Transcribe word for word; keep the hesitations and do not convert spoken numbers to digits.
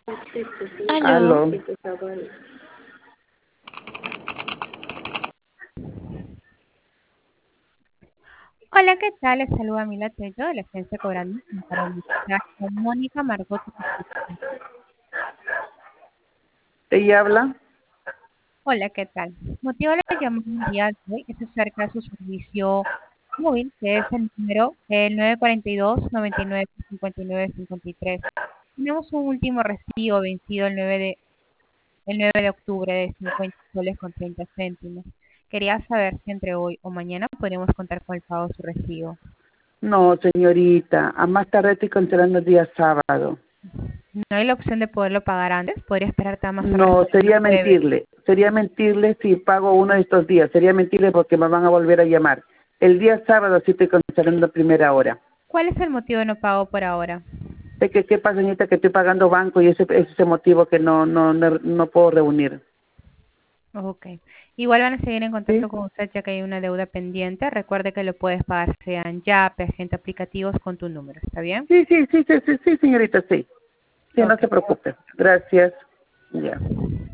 Aló. Aló. Hola, ¿qué tal? Les saluda Mila Tello de la agencia Cobrando para iniciar con Mónica Margot. ¿Ella habla? Hola, ¿qué tal? Motivo de la llamada del día de hoy es acerca de su servicio móvil, que es el número el nueve cuatro dos, noventa y nueve, cincuenta y nueve, cincuenta y tres. Tenemos un último recibo vencido el nueve de, el nueve de octubre de cincuenta soles con treinta céntimos. Quería saber si entre hoy o mañana podríamos contar con el pago de su recibo. No, señorita. A más tarde estoy cancelando el día sábado. No hay la opción de poderlo pagar antes, podría esperar hasta más tarde No, hasta el sería jueves. mentirle. Sería mentirle si pago uno de estos días. Sería mentirle porque me van a volver a llamar. El día sábado sí estoy cancelando a primera hora. ¿Cuál es el motivo de no pago por ahora? Es que, ¿qué pasa, señorita? Que estoy pagando banco y ese ese es el motivo que no, no, no, no puedo reunir. Ok. Igual van a seguir en ¿Sí? contacto con usted ya que hay una deuda pendiente. Recuerde que lo puedes pagar sean Yape, agente aplicativos con tu número. ¿Está bien? Sí, sí, sí, sí, sí, sí, señorita, sí. Sí, no Ok. se preocupe. Gracias. Ya.